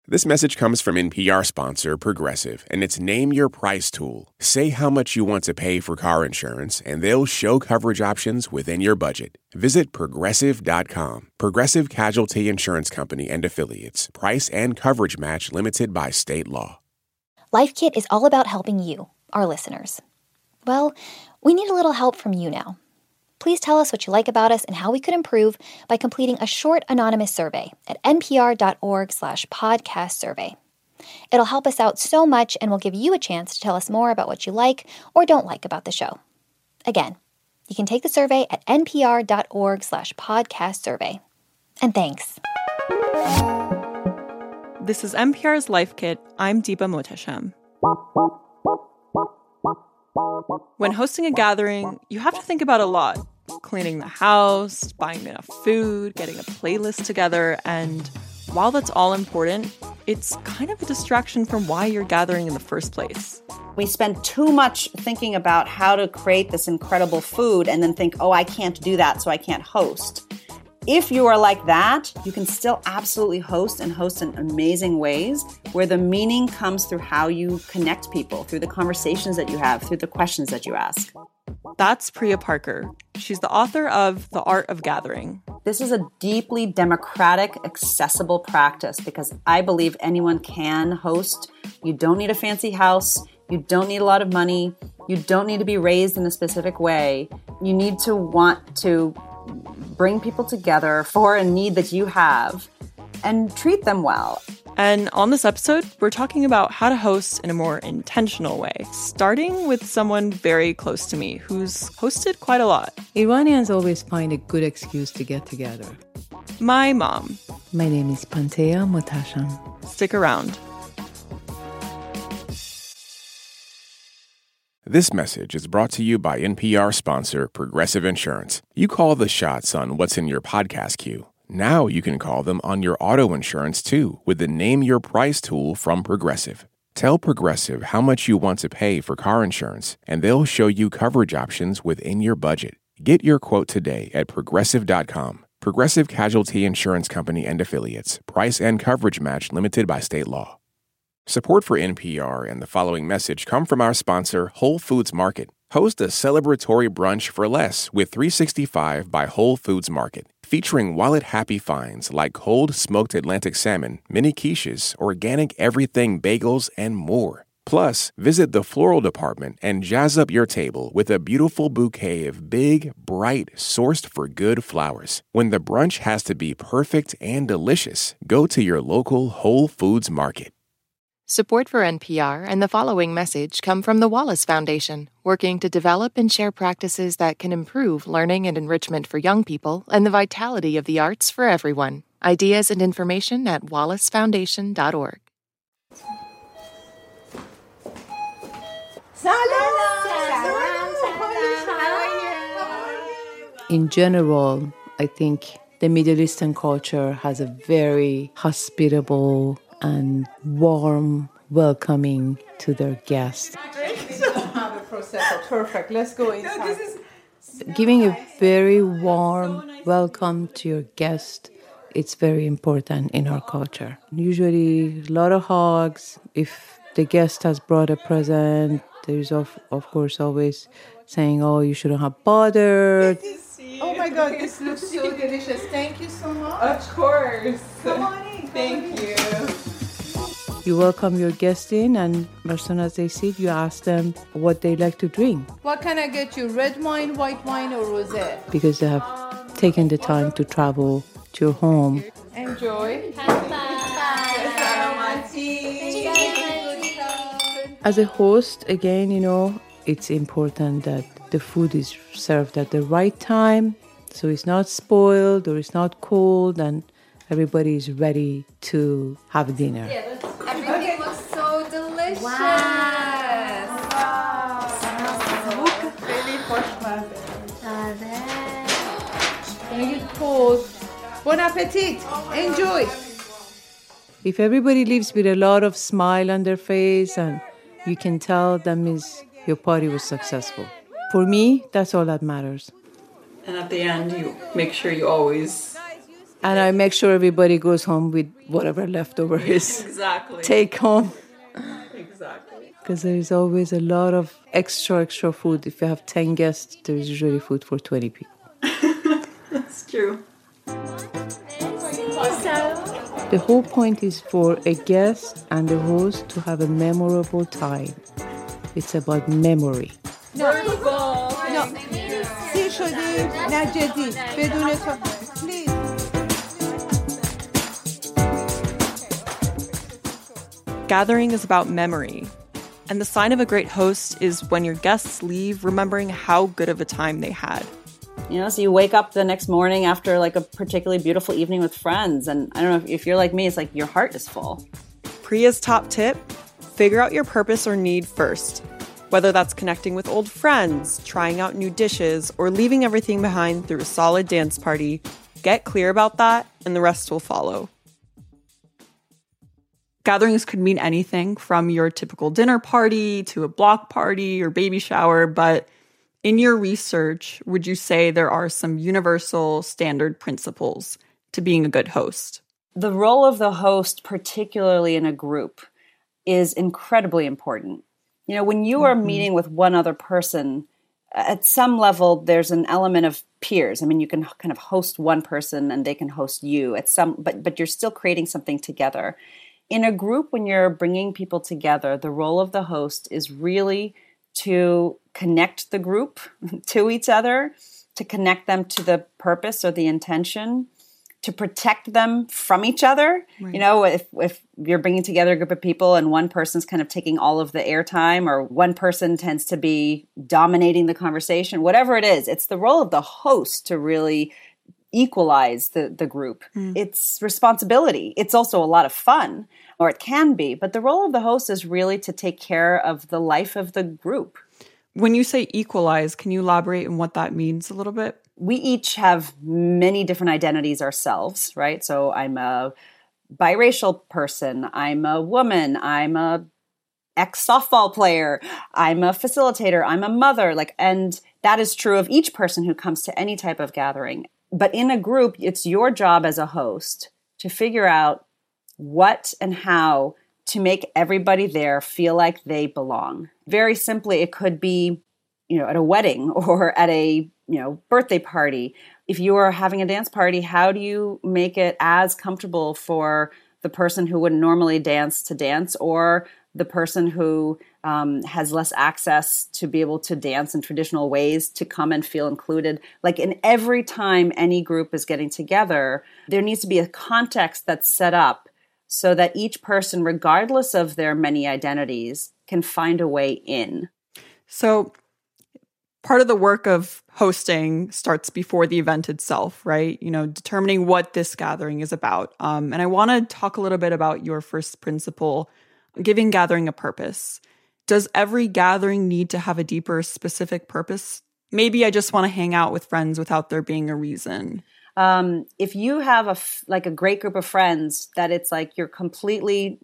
This message comes from NPR sponsor Progressive, and it's Name Your Price tool. Say how much you want to pay for car insurance, and they'll show coverage options within your budget. Visit Progressive.com. Progressive Casualty Insurance Company and Affiliates. Price and coverage match limited by state law. Life Kit is all about helping you, our listeners. Well, we need a little help from you now. Please tell us what you like about us and how we could improve by completing a short anonymous survey at npr.org/podcast survey. It'll help us out so much and will give you a chance to tell us more about what you like or don't like about the show. Again, you can take the survey at npr.org/podcast survey. And thanks. This is NPR's Life Kit. I'm Deepa Mohtasham. When hosting a gathering, you have to think about a lot. Cleaning the house, buying enough food, getting a playlist together, and while that's all important, it's kind of a distraction from why you're gathering in the first place. We spend too much thinking about how to create this incredible food and then think, oh, I can't do that, so I can't host. If you are like that, you can still absolutely host and host in amazing ways where the meaning comes through how you connect people, through the conversations that you have, through the questions that you ask. That's Priya Parker. She's the author of The Art of Gathering. This is a deeply democratic, accessible practice because I believe anyone can host. You don't need a fancy house. You don't need a lot of money. You don't need to be raised in a specific way. You need to want to bring people together for a need that you have and treat them well. And on this episode, we're talking about how to host in a more intentional way, starting with someone very close to me who's hosted quite a lot. Iranians always find a good excuse to get together. My mom. My name is Pantea Mohtasham. Stick around. This message is brought to you by NPR sponsor Progressive Insurance. You call the shots on what's in your podcast queue. Now you can call them on your auto insurance, too, with the Name Your Price tool from Progressive. Tell Progressive how much you want to pay for car insurance, and they'll show you coverage options within your budget. Get your quote today at Progressive.com. Progressive Casualty Insurance Company and Affiliates. Price and coverage match limited by state law. Support for NPR and the following message come from our sponsor, Whole Foods Market. Host a celebratory brunch for less with 365 by Whole Foods Market, featuring wallet-happy finds like cold smoked Atlantic salmon, mini quiches, organic everything bagels, and more. Plus, visit the floral department and jazz up your table with a beautiful bouquet of big, bright, sourced-for-good flowers. When the brunch has to be perfect and delicious, go to your local Whole Foods Market. Support for NPR and the following message come from the Wallace Foundation, working to develop and share practices that can improve learning and enrichment for young people and the vitality of the arts for everyone. Ideas and information at wallacefoundation.org. In general, I think the Middle Eastern culture has a very hospitable and warm welcoming to their guests. Perfect. Let's go inside. Giving a very warm welcome to your guest, it's very important in our culture. Usually a lot of hugs. If the guest has brought a present, there's of course always saying, oh, you shouldn't have bothered. Oh my God, this looks so delicious. Thank you so much. Of course. Come on in. Thank you. You welcome your guest in, and as soon as they sit, you ask them what they like to drink. What can I get you? Red wine, white wine, or rosé? Because they have taken the time to travel to your home. Enjoy. As a host, again, it's important that the food is served at the right time, so it's not spoiled or it's not cold, and everybody is ready to have dinner. Everything looks so delicious. Make it cold. Bon appetit. Enjoy. If everybody leaves with a lot of smile on their face, and you can tell that means your party was successful. For me, that's all that matters. And at the end, you make sure you always And I make sure everybody goes home with whatever leftover is. Exactly. Take home. Exactly. Because there is always a lot of extra food. If you have 10 guests, there is usually food for 20 people. That's true. The whole point is for a guest and the host to have a memorable time. It's about memory. No. سیر شدیم نه جدی بدون تو please. Gathering is about memory. And the sign of a great host is when your guests leave remembering how good of a time they had. So you wake up the next morning after like a particularly beautiful evening with friends. And I don't know if you're like me, it's like your heart is full. Priya's top tip, figure out your purpose or need first. Whether that's connecting with old friends, trying out new dishes, or leaving everything behind through a solid dance party, get clear about that and the rest will follow. Gatherings could mean anything from your typical dinner party to a block party or baby shower, but in your research, would you say there are some universal standard principles to being a good host? The role of the host, particularly in a group, is incredibly important. When you are meeting with one other person, at some level, there's an element of peers. I mean, you can kind of host one person and they can host you but you're still creating something together. In a group, when you're bringing people together, the role of the host is really to connect the group to each other, to connect them to the purpose or the intention, to protect them from each other. Right. If you're bringing together a group of people and one person's kind of taking all of the airtime or one person tends to be dominating the conversation, whatever it is, it's the role of the host to really equalize the group. It's responsibility. It's also a lot of fun, or it can be, but the role of the host is really to take care of the life of the group. When you say equalize, can you elaborate on what that means a little bit? We each have many different identities ourselves, right? So I'm a biracial person, I'm a woman, I'm a ex-softball player, I'm a facilitator, I'm a mother, and that is true of each person who comes to any type of gathering. But in a group, it's your job as a host to figure out what and how to make everybody there feel like they belong. Very simply, it could be, at a wedding or at a, birthday party. If you are having a dance party, how do you make it as comfortable for the person who wouldn't normally dance to dance, or the person who has less access to be able to dance in traditional ways to come and feel included? Like in every time any group is getting together, there needs to be a context that's set up so that each person, regardless of their many identities, can find a way in. So part of the work of hosting starts before the event itself, right? Determining what this gathering is about. And I want to talk a little bit about your first principle, giving gathering a purpose. Does every gathering need to have a deeper, specific purpose? Maybe I just want to hang out with friends without there being a reason. If you have a great group of friends that it's like you're completely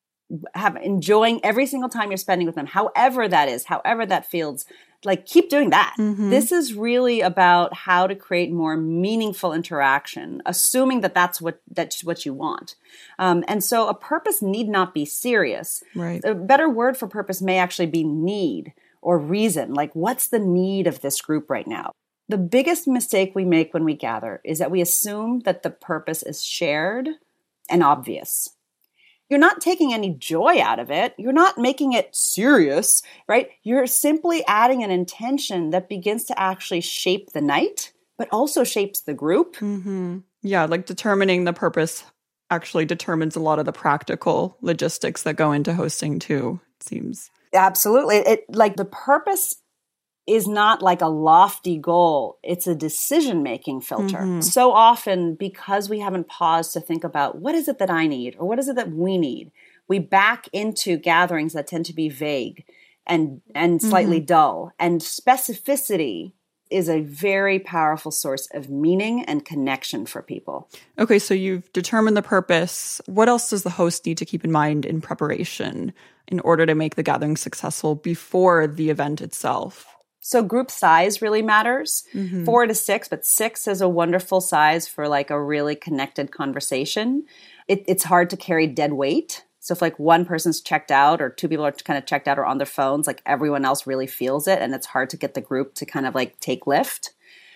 enjoying every single time you're spending with them, however that is, however that feels, keep doing that. Mm-hmm. This is really about how to create more meaningful interaction, assuming that that's what you want. And so a purpose need not be serious. Right. A better word for purpose may actually be need or reason. What's the need of this group right now? The biggest mistake we make when we gather is that we assume that the purpose is shared and obvious. You're not taking any joy out of it. You're not making it serious, right? You're simply adding an intention that begins to actually shape the night, but also shapes the group. Mm-hmm. Yeah, determining the purpose actually determines a lot of the practical logistics that go into hosting too, it seems. Absolutely. The purpose is not like a lofty goal. It's a decision-making filter. Mm-hmm. So often, because we haven't paused to think about what is it that I need or what is it that we need, we back into gatherings that tend to be vague and slightly dull. And specificity is a very powerful source of meaning and connection for people. Okay, so you've determined the purpose. What else does the host need to keep in mind in preparation in order to make the gathering successful before the event itself? So group size really matters. 4 to 6, but 6 is a wonderful size for like a really connected conversation. It's hard to carry dead weight. So if like one person's checked out or two people are kind of checked out or on their phones, like everyone else really feels it, and it's hard to get the group to kind of like take lift.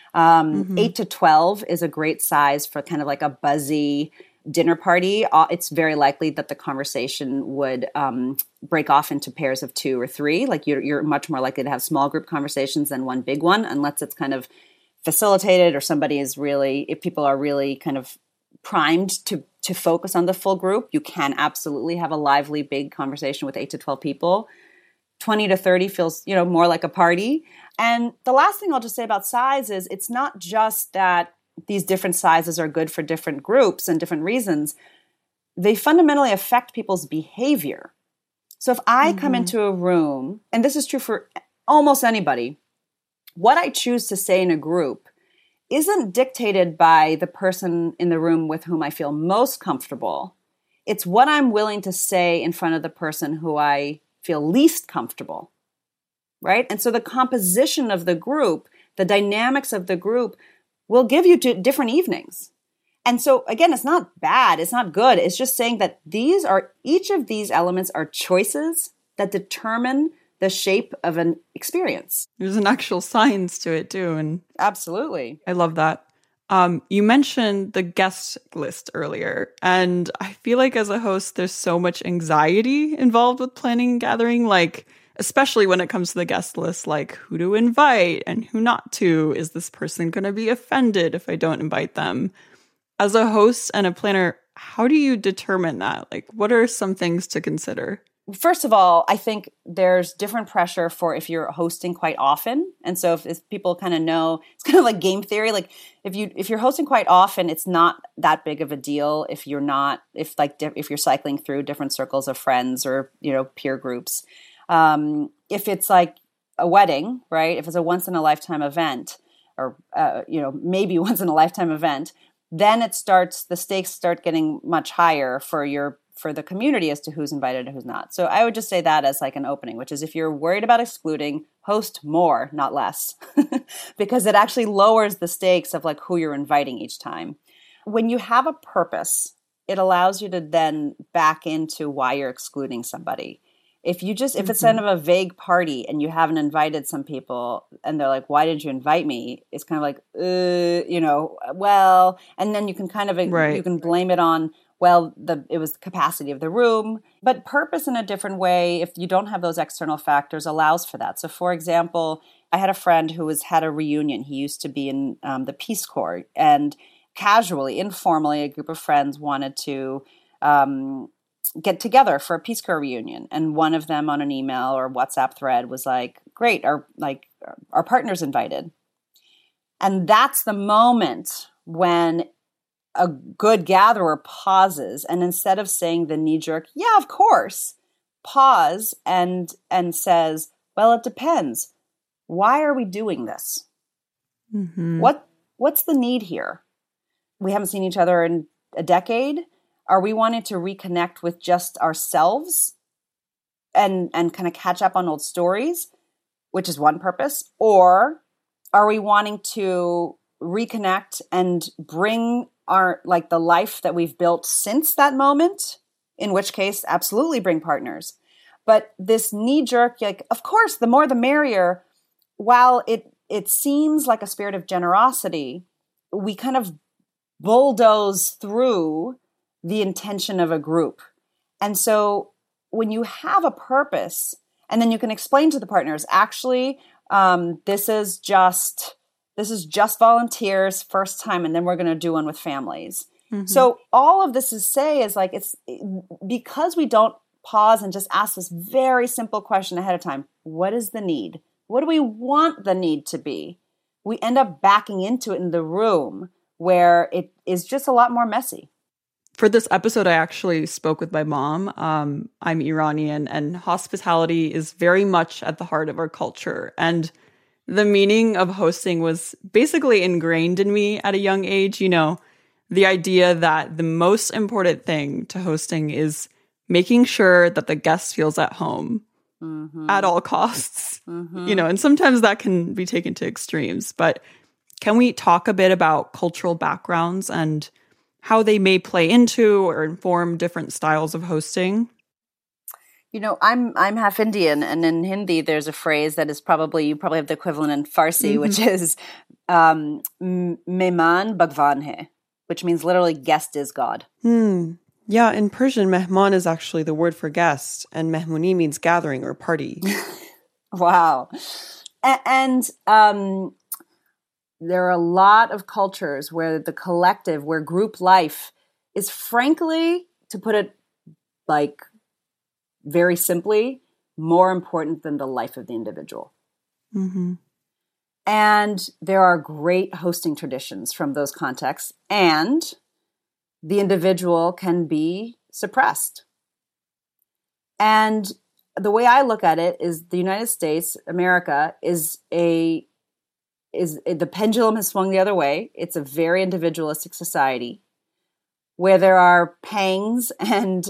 8 to 12 is a great size for kind of like a buzzy dinner party. It's very likely that the conversation would break off into pairs of 2 or 3. Like you're much more likely to have small group conversations than one big one, unless it's kind of facilitated or somebody is really, if people are really kind of primed to focus on the full group, you can absolutely have a lively, big conversation with 8 to 12 people. 20 to 30 feels, more like a party. And the last thing I'll just say about size is it's not just that these different sizes are good for different groups and different reasons. They fundamentally affect people's behavior. So if I come into a room, and this is true for almost anybody, what I choose to say in a group isn't dictated by the person in the room with whom I feel most comfortable. It's what I'm willing to say in front of the person who I feel least comfortable, right? And so the composition of the group, the dynamics of the group will give you different evenings. And so again, it's not bad, it's not good. It's just saying that each of these elements are choices that determine the shape of an experience. There's an actual science to it too. And absolutely. I love that. You mentioned the guest list earlier, and I feel like as a host, there's so much anxiety involved with planning a gathering, like especially when it comes to the guest list, like who to invite and who not to. Is this person going to be offended if I don't invite them? As a host and a planner, how do you determine that? Like, what are some things to consider? First of all, I think there's different pressure for if you're hosting quite often. And so if people kind of know, it's kind of like game theory. Like if you're hosting quite often, it's not that big of a deal if you're cycling through different circles of friends or, peer groups. If it's like a wedding, right? If it's a once in a lifetime event or, maybe once in a lifetime event, then the stakes start getting much higher for the community as to who's invited and who's not. So I would just say that as like an opening, which is if you're worried about excluding, host more, not less, because it actually lowers the stakes of like who you're inviting each time. When you have a purpose, it allows you to then back into why you're excluding somebody. If it's kind of a vague party and you haven't invited some people and they're like, why didn't you invite me? It's kind of like, and then you can kind of, you can blame it on, it was the capacity of the room. But purpose in a different way, if you don't have those external factors, allows for that. So for example, I had a friend who had a reunion. He used to be in the Peace Corps, and casually, informally, a group of friends wanted to get together for a Peace Corps reunion. And one of them on an email or WhatsApp thread was like, great, our partner's invited. And that's the moment when a good gatherer pauses, and instead of saying the knee-jerk, yeah, of course, pause and says, well, it depends. Why are we doing this? What's the need here? We haven't seen each other in a decade. Are we wanting to reconnect with just ourselves and kind of catch up on old stories, which is one purpose? Or are we wanting to reconnect and bring the life that we've built since that moment, in which case, absolutely bring partners. But this knee-jerk, like, of course, the more the merrier, while it seems like a spirit of generosity, we kind of bulldoze through the intention of a group. And so when you have a purpose, and then you can explain to the partners, actually, this is just volunteers first time, and then we're going to do one with families. So all of this is like, it's because we don't pause and just ask this very simple question ahead of time. What is the need? What do we want the need to be? We end up backing into it in the room where it is just a lot more messy. For this episode, I actually spoke with my mom. I'm Iranian, and hospitality is very much at the heart of our culture. And the meaning of hosting was basically ingrained in me at a young age. The idea that the most important thing to hosting is making sure that the guest feels at home. at all costs, and sometimes that can be taken to extremes. But can we talk a bit about cultural backgrounds and how they may play into or inform different styles of hosting? I'm half Indian, and in Hindi there's a phrase that is you probably have the equivalent in Farsi, which is "Mehman Bhagwan hai," which means literally "guest is God." Yeah, in Persian, mehman is actually the word for guest, and mehmuni means gathering or party. Wow. And there are a lot of cultures where the collective, where group life is, frankly, to put it like very simply, more important than the life of the individual. And there are great hosting traditions from those contexts, and the individual can be suppressed. And the way I look at it is the United States, America, the pendulum has swung the other way. It's a very individualistic society where there are pangs and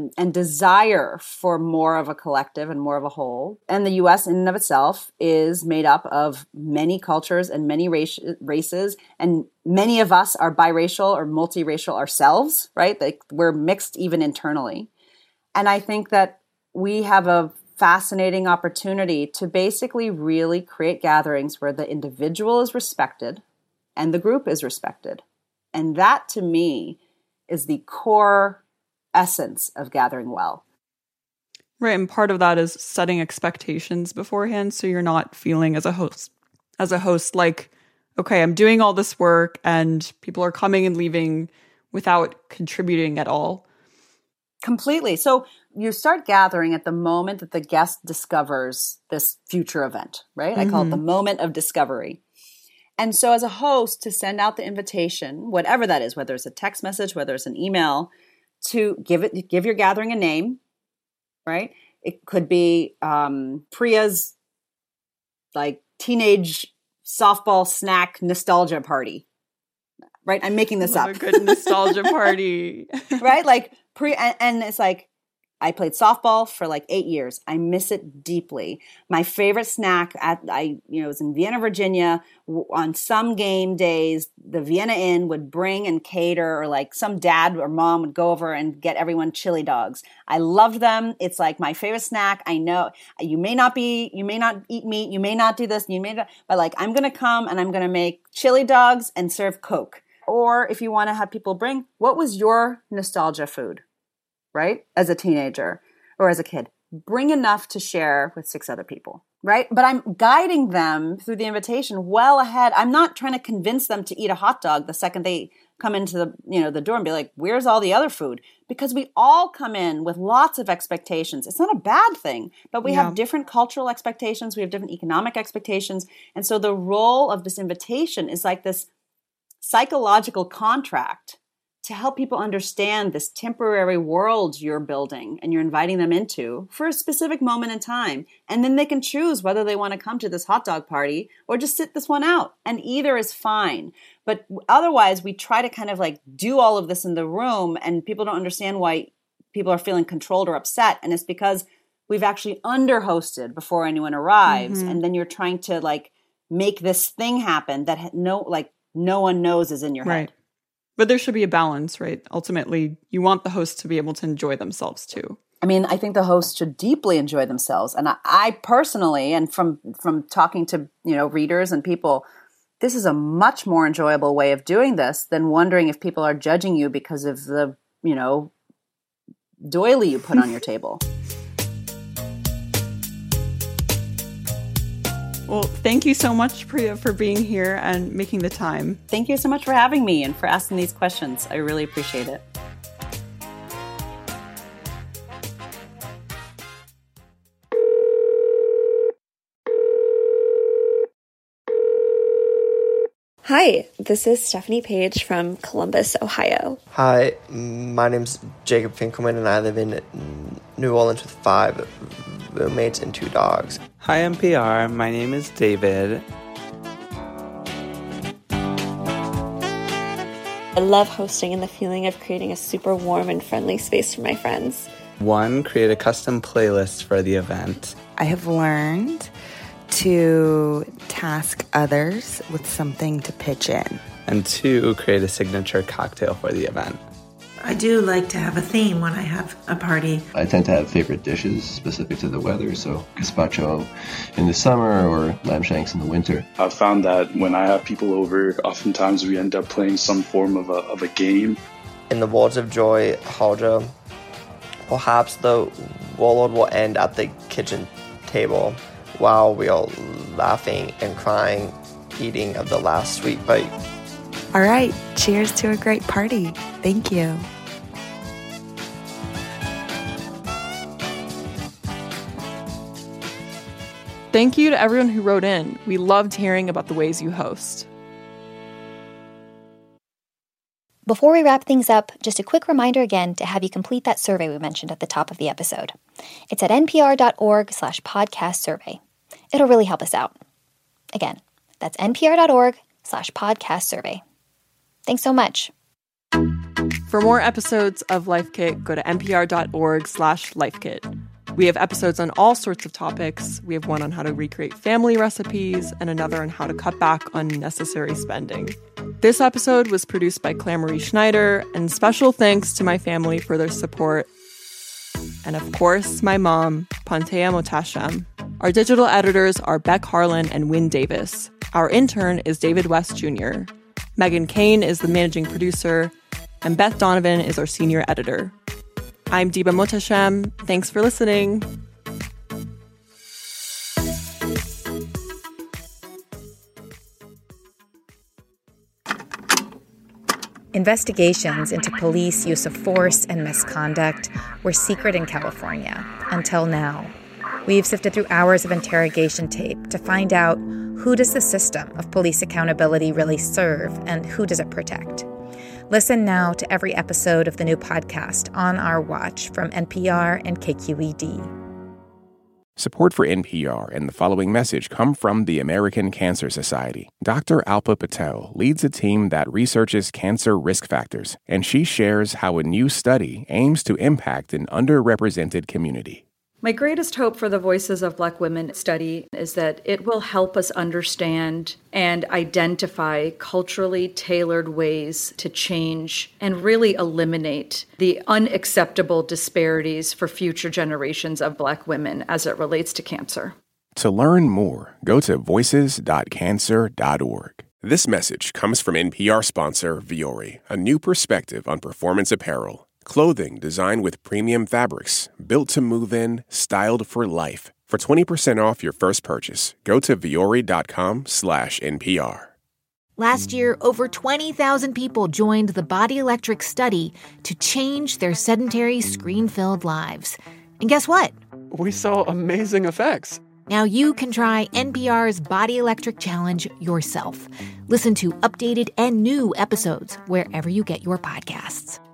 desire for more of a collective and more of a whole. And the U.S. in and of itself is made up of many cultures and many races, and many of us are biracial or multiracial ourselves, right? Like, we're mixed even internally. And I think that we have a fascinating opportunity to basically really create gatherings where the individual is respected and the group is respected. And that, to me, is the core essence of gathering well. Right, and part of that is setting expectations beforehand, so you're not feeling as a host like, okay, I'm doing all this work and people are coming and leaving without contributing at all. Completely. So you start gathering at the moment that the guest discovers this future event, right? I call it the moment of discovery. And so as a host, to send out the invitation, whatever that is, whether it's a text message, whether it's an email, to give your gathering a name, right? It could be Priya's like teenage softball snack nostalgia party, right? I'm making this up. A good nostalgia party. Right? Like and it's like, I played softball for like 8 years. I miss it deeply. My favorite snack was in Vienna, Virginia. On some game days, the Vienna Inn would bring and cater, or like some dad or mom would go over and get everyone chili dogs. I loved them. It's like my favorite snack. I know you may not eat meat, you may not do this, but like, I'm going to come and I'm going to make chili dogs and serve Coke. Or if you want to have people bring, what was your nostalgia food? Right? As a teenager or as a kid, bring enough to share with 6 other people, right? But I'm guiding them through the invitation well ahead. I'm not trying to convince them to eat a hot dog the second they come into the door and be like, where's all the other food? Because we all come in with lots of expectations. It's not a bad thing, but we have different cultural expectations. We have different economic expectations. And so the role of this invitation is like this psychological contract to help people understand this temporary world you're building and you're inviting them into for a specific moment in time. And then they can choose whether they want to come to this hot dog party or just sit this one out. And either is fine. But otherwise, we try to kind of like do all of this in the room, and people don't understand why people are feeling controlled or upset. And it's because we've actually under-hosted before anyone arrives. And then you're trying to like make this thing happen that no one knows is in your head. But there should be a balance, right? Ultimately, you want the host to be able to enjoy themselves too. I mean, I think the host should deeply enjoy themselves. And I personally, and from talking to, readers and people, this is a much more enjoyable way of doing this than wondering if people are judging you because of the, doily you put on your table. Well, thank you so much, Priya, for being here and making the time. Thank you so much for having me and for asking these questions. I really appreciate it. Hi, this is Stephanie Page from Columbus, Ohio. Hi, my name's Jacob Finkelman, and I live in New Orleans with 5 roommates and 2 dogs. Hi, NPR. My name is David. I love hosting and the feeling of creating a super warm and friendly space for my friends. 1, create a custom playlist for the event. I have learned to task others with something to pitch in. And 2, create a signature cocktail for the event. I do like to have a theme when I have a party. I tend to have favorite dishes specific to the weather, so gazpacho in the summer or lamb shanks in the winter. I've found that when I have people over, oftentimes we end up playing some form of a game. In the words of Joy Halja, perhaps the warlord will end at the kitchen table while we are laughing and crying, eating of the last sweet bite. All right, cheers to a great party. Thank you. Thank you to everyone who wrote in. We loved hearing about the ways you host. Before we wrap things up, just a quick reminder again to have you complete that survey we mentioned at the top of the episode. It's at npr.org/podcast survey. It'll really help us out. Again, that's npr.org/podcast survey. Thanks so much. For more episodes of Life Kit, go to npr.org/lifekit. We have episodes on all sorts of topics. We have one on how to recreate family recipes and another on how to cut back on unnecessary spending. This episode was produced by Claire Marie Schneider, and special thanks to my family for their support. And of course, my mom, Pantea Motashem. Our digital editors are Beck Harlan and Wynn Davis. Our intern is David West Jr. Megan Kane is the managing producer, and Beth Donovan is our senior editor. I'm Diba Motashem. Thanks for listening. Investigations into police use of force and misconduct were secret in California until now. We've sifted through hours of interrogation tape to find out who does the system of police accountability really serve and who does it protect. Listen now to every episode of the new podcast On Our Watch from NPR and KQED. Support for NPR and the following message come from the American Cancer Society. Dr. Alpa Patel leads a team that researches cancer risk factors, and she shares how a new study aims to impact an underrepresented community. My greatest hope for the Voices of Black Women study is that it will help us understand and identify culturally tailored ways to change and really eliminate the unacceptable disparities for future generations of Black women as it relates to cancer. To learn more, go to voices.cancer.org. This message comes from NPR sponsor Vuori, a new perspective on performance apparel. Clothing designed with premium fabrics, built to move in, styled for life. For 20% off your first purchase, go to vuori.com/NPR. Last year, over 20,000 people joined the Body Electric study to change their sedentary, screen-filled lives. And guess what? We saw amazing effects. Now you can try NPR's Body Electric Challenge yourself. Listen to updated and new episodes wherever you get your podcasts.